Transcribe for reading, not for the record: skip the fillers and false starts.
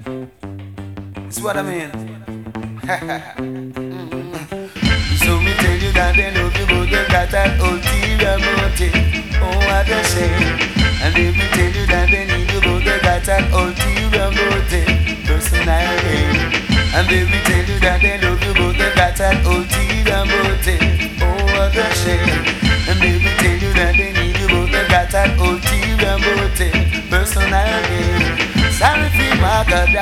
It's what I mean. So me tell you that they love you, but they got that ulterior motive. Oh, what a shame. And if me tell you that they need you, but they got that ulterior motive. Personal gain. And if me tell you that they love you, but they got that ulterior motive. Oh, what a shame. And if me tell you that they need you, but they got that ulterior motive. Personal gain. Sorry for my God.